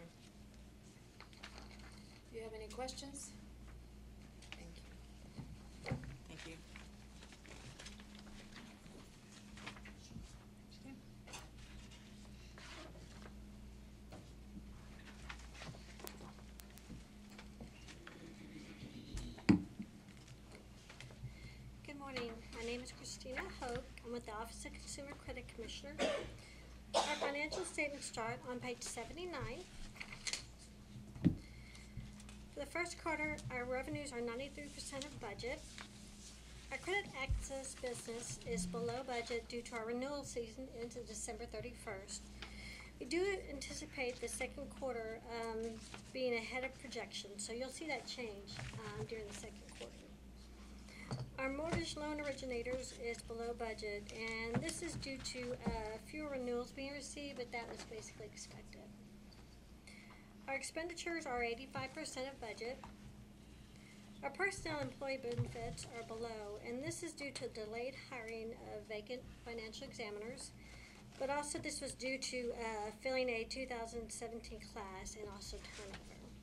Do you have any questions? Thank you. Thank you. Good morning. My name is Christina Hoke. I'm with the Office of Consumer Credit Commissioner. Our financial statements start on page seventy-nine. For the first quarter, our revenues are ninety-three percent of budget. Our credit access business is below budget due to our renewal season into December thirty-first. We do anticipate the second quarter um, being ahead of projection, so you'll see that change um, during the second quarter. Our mortgage loan originators is below budget, and this is due to uh, fewer renewals being received, but that was basically expected. Our expenditures are eighty-five percent of budget. Our personnel employee benefits are below, and this is due to delayed hiring of vacant financial examiners, but also this was due to uh, filling a two thousand seventeen class and also turnover.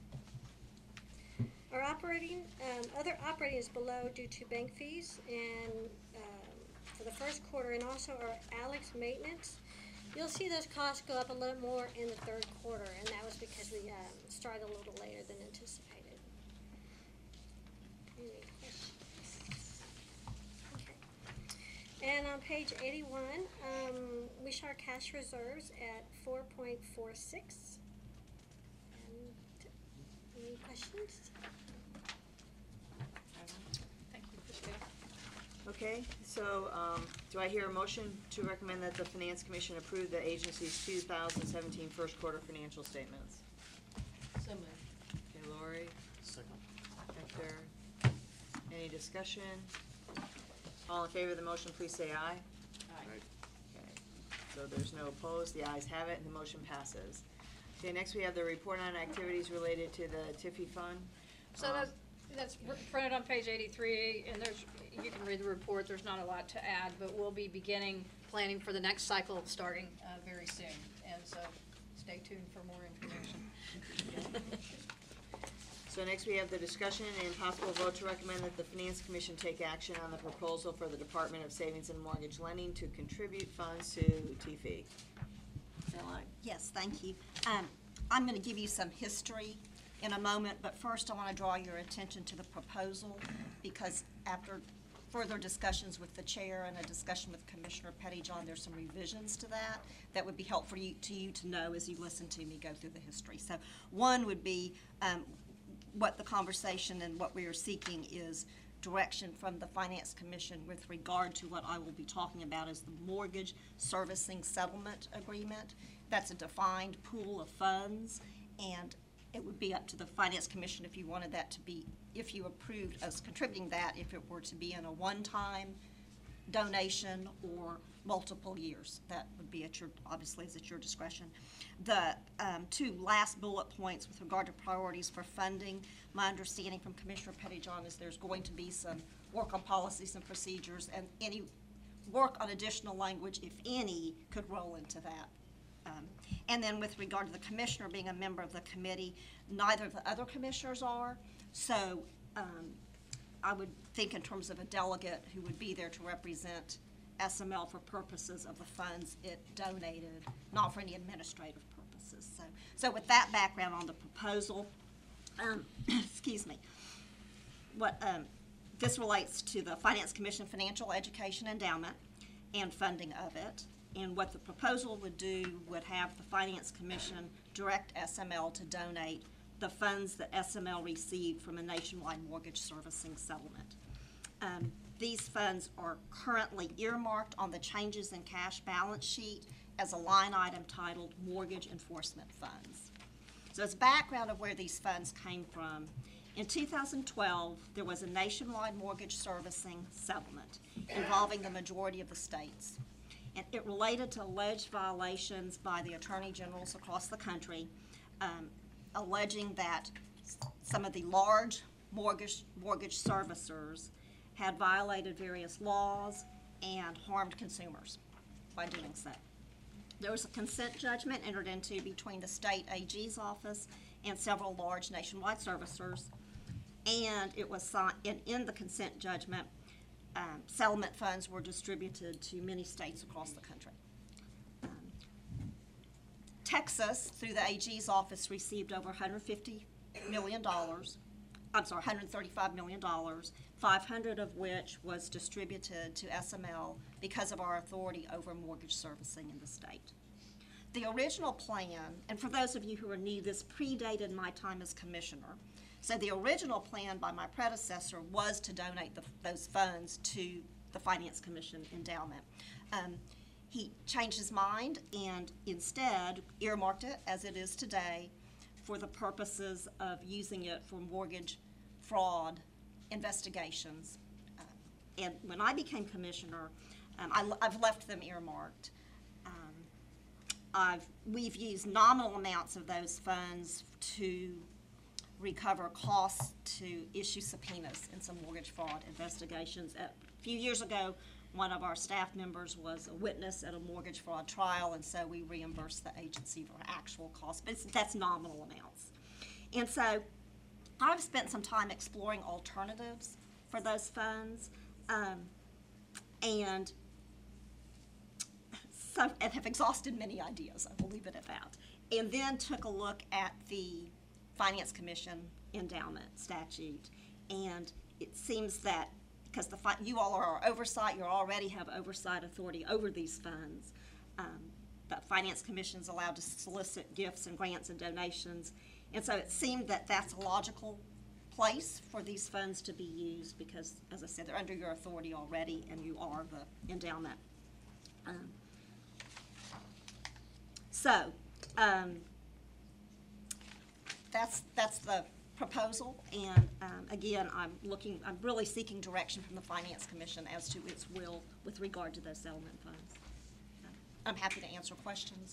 Our operating, um, other operating is below due to bank fees and, um, for the first quarter, and also our Alex maintenance. You'll see those costs go up a little more in the third quarter, and that was because we, um, started a little later than anticipated. Any questions? Okay. And on page eighty-one, um, we show our cash reserves at four point four six. And any questions? Thank you, Christina. Okay, so, um, do I hear a motion to recommend that the Finance Commission approve the agency's two thousand seventeen first quarter financial statements? So moved. Okay, Lori, Second. Hector, any discussion? All in favor of the motion, please say aye. Right. Okay, so there's no opposed, the ayes have it, and the motion passes. Okay, next we have the report on activities related to the Tiffy Fund. So Um, that's, that's pr- printed on page eighty-three, and there's, you can read the report, there's not a lot to add, but we'll be beginning planning for the next cycle starting, uh, very soon. And so, stay tuned for more information. So next we have the discussion and possible vote to recommend that the Finance Commission take action on the proposal for the Department of Savings and Mortgage Lending to contribute funds to T F I. Caroline? Yes, thank you. Um, I'm gonna give you some history in a moment, but first I wanna draw your attention to the proposal, because after further discussions with the chair and a discussion with Commissioner Pettyjohn, there's some revisions to that that would be helpful you, to you to know as you listen to me go through the history. So one would be, um, what the conversation and what we are seeking is direction from the Finance Commission with regard to what I will be talking about as the Mortgage Servicing Settlement Agreement. That's a defined pool of funds, and it would be up to the Finance Commission if you wanted that to be, if you approved us contributing that, if it were to be in a one-time donation or multiple years. That would be at your, obviously, is at your discretion. The um, two last bullet points with regard to priorities for funding, my understanding from Commissioner Pettyjohn is there's going to be some work on policies and procedures, and any work on additional language, if any, could roll into that. Um, and then with regard to the commissioner being a member of the committee, neither of the other commissioners are. So um, I would think in terms of a delegate who would be there to represent S M L for purposes of the funds it donated, not for any administrative purposes. So, so with that background on the proposal, um, excuse me, what um, this relates to the Finance Commission Financial Education Endowment and funding of it. And what the proposal would do would have the Finance Commission direct S M L to donate the funds that S M L received from a nationwide mortgage servicing settlement. Um, these funds are currently earmarked on the changes in cash balance sheet as a line item titled Mortgage Enforcement Funds. So as background of where these funds came from, in two thousand twelve, there was a nationwide mortgage servicing settlement involving the majority of the states. And it related to alleged violations by the attorney generals across the country, um, alleging that some of the large mortgage, mortgage servicers had violated various laws and harmed consumers by doing so. There was a consent judgment entered into between the state A G's office and several large nationwide servicers, and it was signed, and in the consent judgment, Um, settlement funds were distributed to many states across the country. Um, Texas, through the A G's office, received over one hundred fifty million dollars, I'm sorry, one hundred thirty-five million dollars, five hundred of which was distributed to S M L because of our authority over mortgage servicing in the state. The original plan, and for those of you who are new, this predated my time as commissioner. So the original plan by my predecessor was to donate the, those funds to the Finance Commission endowment. Um, he changed his mind and instead earmarked it, as it is today, for the purposes of using it for mortgage fraud investigations. Uh, and when I became commissioner, um, I, I've left them earmarked. Um, I've, we've used nominal amounts of those funds to recover costs to issue subpoenas in some mortgage fraud investigations. A few years ago, one of our staff members was a witness at a mortgage fraud trial, and so we reimbursed the agency for actual costs, but it's, that's nominal amounts. And so I've spent some time exploring alternatives for those funds, um, and so and have exhausted many ideas, I will leave it at that, and then took a look at the Finance Commission endowment statute, and it seems that because the fi you all are our oversight, you already have oversight authority over these funds. Um, the Finance Commission is allowed to solicit gifts and grants and donations, and so it seemed that that's a logical place for these funds to be used because, as I said, they're under your authority already, and you are the endowment. Um, so. Um, That's, that's the proposal, and um, again, I'm looking, I'm really seeking direction from the Finance Commission as to its will with regard to those settlement funds. I'm happy to answer questions.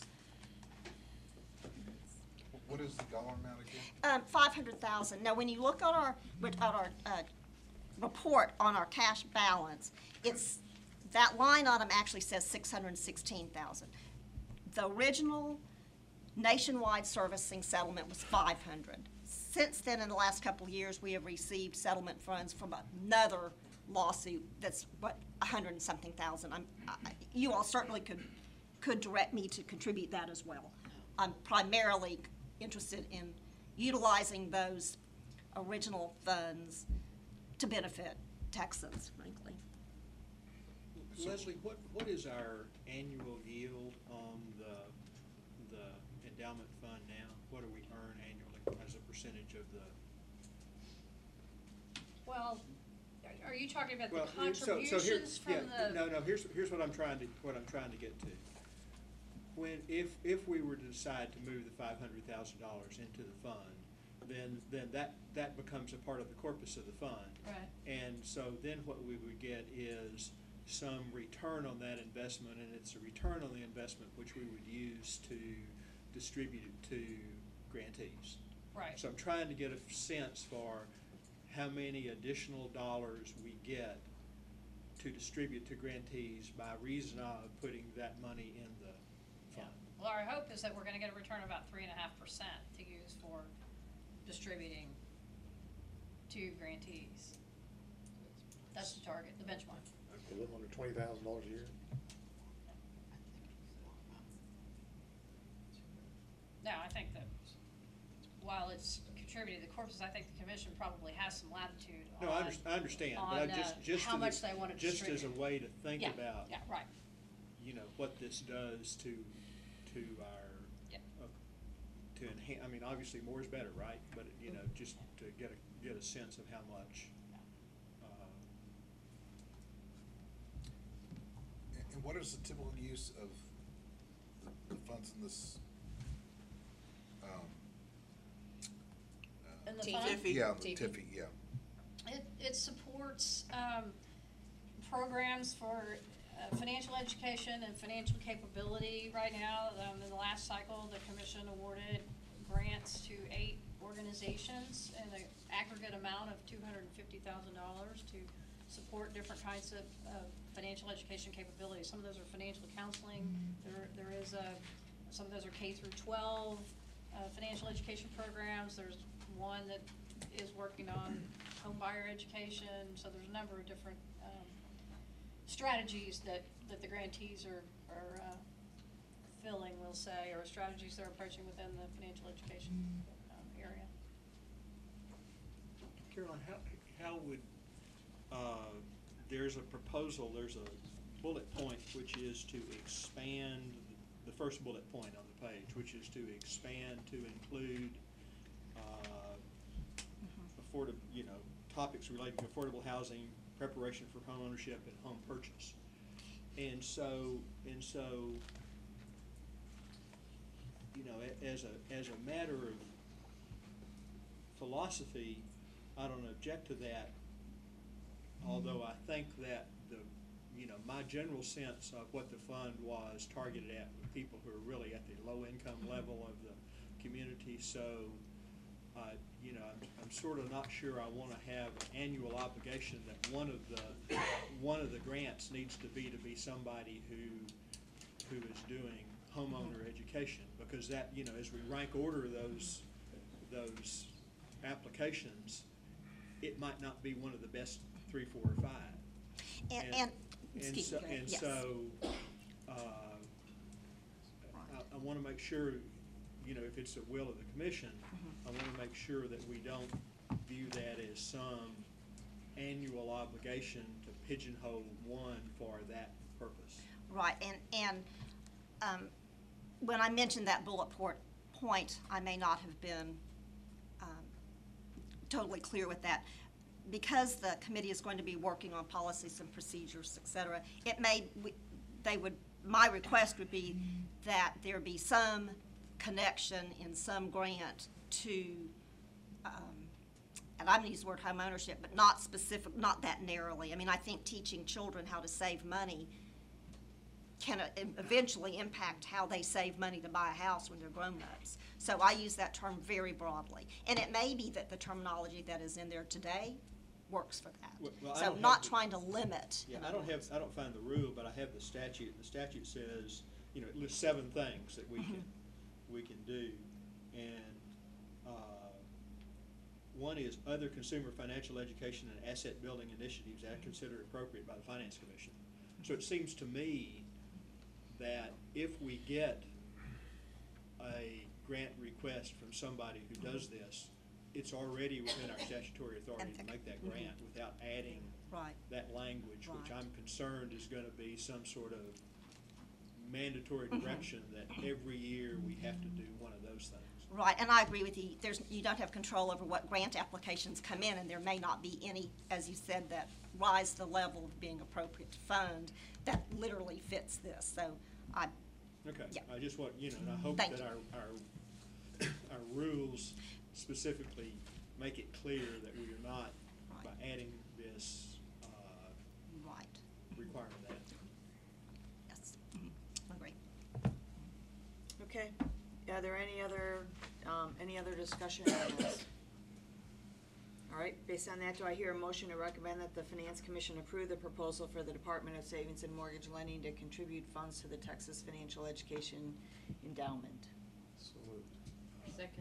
What is the dollar amount again? Um, five hundred thousand. Now, when you look at our, at our uh, report on our cash balance, it's, that line item actually says six hundred sixteen thousand. The original nationwide servicing settlement was five hundred. Since then, in the last couple of years, we have received settlement funds from another lawsuit that's, what, a hundred and something thousand. I'm, I, you all certainly could, could direct me to contribute that as well. I'm primarily interested in utilizing those original funds to benefit Texans, frankly. Leslie, what, what is our annual yield on the, the endowment fund now? What do we earn annually as a percentage of the? Well, are you talking about the Well, yeah, so, so here, contributions from yeah, the? no, no, here's, here's what I'm trying to, what I'm trying to get to. When, if, if we were to decide to move the five hundred thousand dollars into the fund, then, then that, that becomes a part of the corpus of the fund. Right. And so then what we would get is some return on that investment, and it's a return on the investment which we would use to distribute it to grantees. Right. So I'm trying to get a sense for how many additional dollars we get to distribute to grantees by reason of putting that money in the fund. Well, our hope is that we're gonna get a return of about three and a half percent to use for distributing to grantees. That's the target, the benchmark. A little under twenty thousand dollars a year. Now, I think that while it's contributed to the corpus, I think the commission probably has some latitude on. No, I under, I understand, but I on, uh, just, just. how as a- much they wanna Just as a distribute. way to think Yeah, about. yeah, right. You know, what this does to, to our. Yeah. uh, To enhance, I mean, obviously more is better, right? But, you know, just to get a, get a sense of how much. uh, And- And what is the typical use of the, the funds in this, um, uh, In the fund? yeah, the Tiffy, yeah. It, it supports, um, programs for, uh, financial education and financial capability right now. Um, in the last cycle, the commission awarded grants to eight organizations in an aggregate amount of two hundred and fifty thousand dollars to support different kinds of, of financial education capabilities. Some of those are financial counseling, there, there is a, some of those are K through twelve, uh, financial education programs. There's one that is working on home buyer education, so there's a number of different, um, strategies that, that the grantees are, are, uh, filling, we'll say, or strategies they're approaching within the financial education, um, area. Caroline, how, how would, uh, there's a proposal, there's a bullet point which is to expand, the first bullet point on the page, which is to expand to include, uh, affordable, you know, topics relating to affordable housing, preparation for home ownership and home purchase. And so, and so, you know, a- as a, as a matter of philosophy, I don't object to that, although I think that the, you know, my general sense of what the fund was targeted at were people who are really at the low-income level of the community, so, uh, you know, I'm, I'm sort of not sure I wanna have an annual obligation that one of the, one of the grants needs to be to be somebody who, who is doing homeowner education, because that, you know, as we rank order those, those applications, it might not be one of the best three, four, or five. And, and, And excuse so, me, go ahead. and Yes. so, uh, I, I wanna make sure, you know, if it's the will of the commission, Mm-hmm. I wanna make sure that we don't view that as some annual obligation to pigeonhole one for that purpose. Right, and, and, um, when I mentioned that bullet port, point, I may not have been, um, totally clear with that. Because the committee is going to be working on policies and procedures, et cetera, it may, we- they would, my request would be that there be some connection in some grant to, um, and I'm gonna use the word home ownership, but not specific, not that narrowly. I mean, I think teaching children how to save money can uh, eventually impact how they save money to buy a house when they're grown-ups. So I use that term very broadly. And it may be that the terminology that is in there today works for Well, that. well, I So don't not have the- trying to limit. Yeah, in I other don't have, words. I don't find the rule, but I have the statute, and the statute says, you know, it lists seven things that we can, we can do. And, uh, one is other consumer financial education and asset building initiatives that are considered appropriate by the Finance Commission. So it seems to me that if we get a grant request from somebody who does this, it's already within our statutory authority to make that grant without adding Right. that language, which Right. I'm concerned is gonna be some sort of mandatory direction that every year we have to do one of those things. Right, and I agree with you. There's, you don't have control over what grant applications come in, and there may not be any, as you said, that rise to the level of being appropriate to fund that literally fits this. So I, Okay, Yeah. I just want, you know, and I hope Thank that our, our, our rules specifically make it clear that we are not, by adding this, uh, right, requiring that. yes, mhm, agree. Okay, are there any other, um, any other discussion on this? All right, based on that, do I hear a motion to recommend that the Finance Commission approve the proposal for the Department of Savings and Mortgage Lending to contribute funds to the Texas Financial Education Endowment? So moved. Second.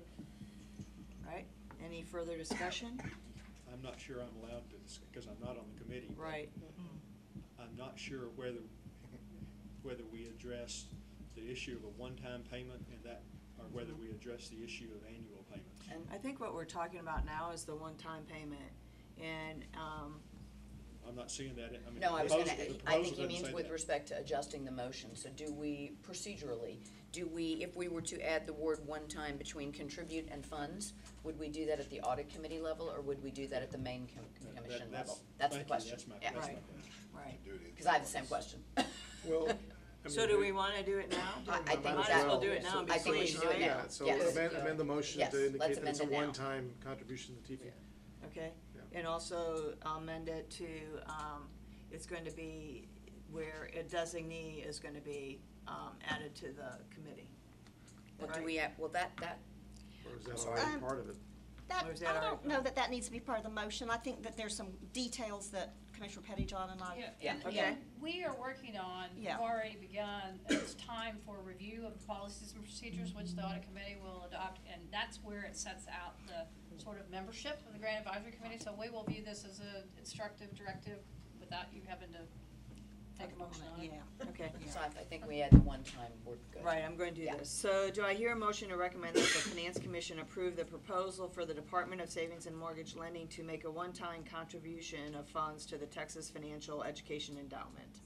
All right, any further discussion? I'm not sure I'm allowed to, because I'm not on the committee. but Right. I'm not sure whether, whether we address the issue of a one-time payment and that, or whether we address the issue of annual payments. And I think what we're talking about now is the one-time payment, and, um, I'm not seeing that, I mean. No, I was the gonna, proposal- the I proposal think he doesn't means say with that. respect to adjusting the motion, so do we, procedurally, do we, if we were to add the word one time between contribute and funds, would we do that at the audit committee level, or would we do that at the main com- That- commission that's- level? That's the thank you, question, that's my- yeah. that's my Right. question. right. Do it either Cause I have the way. same question. Well, I So mean, do we- we wanna do it now? I- I think Might as that- well do it now and be I think we clean, should do it right? now. Yeah, so Yes. amend, amend the motion Yes, to let's indicate that it's a amend it now. one-time contribution to T F I. Okay, Yeah. and also amend it to, um, it's going to be where a designee is gonna be, um, added to the committee. Well, do Right. we, have- well, that, that, Or is that Sorry. already Um, part of it? That, Or is I that don't already- know that that needs to be part of the motion. I think that there's some details that Commissioner Pettyjohn and I. Yeah, Yeah. and, Okay. and we are working on, we've Yeah. already begun, it's time for review of the policies and procedures, which the audit committee will adopt, and that's where it sets out the sort of membership of the grant advisory committee, so we will view this as a instructive directive without you having to take a motion on it. Yeah. Okay. so I I think we add the one time, we're good. Right, I'm going to do Yeah. this. So do I hear a motion to recommend that the Finance Commission approve the proposal for the Department of Savings and Mortgage Lending to make a one-time contribution of funds to the Texas Financial Education Endowment?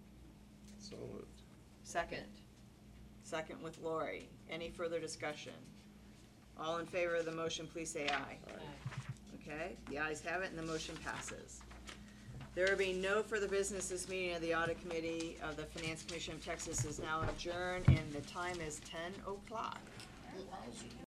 So moved. Second. Second with Lori. Any further discussion? All in favor of the motion, please say aye. Okay, the ayes have it and the motion passes. There being no further business, this meeting of the Audit Committee of the Finance Commission of Texas is now adjourned, and the time is ten o'clock.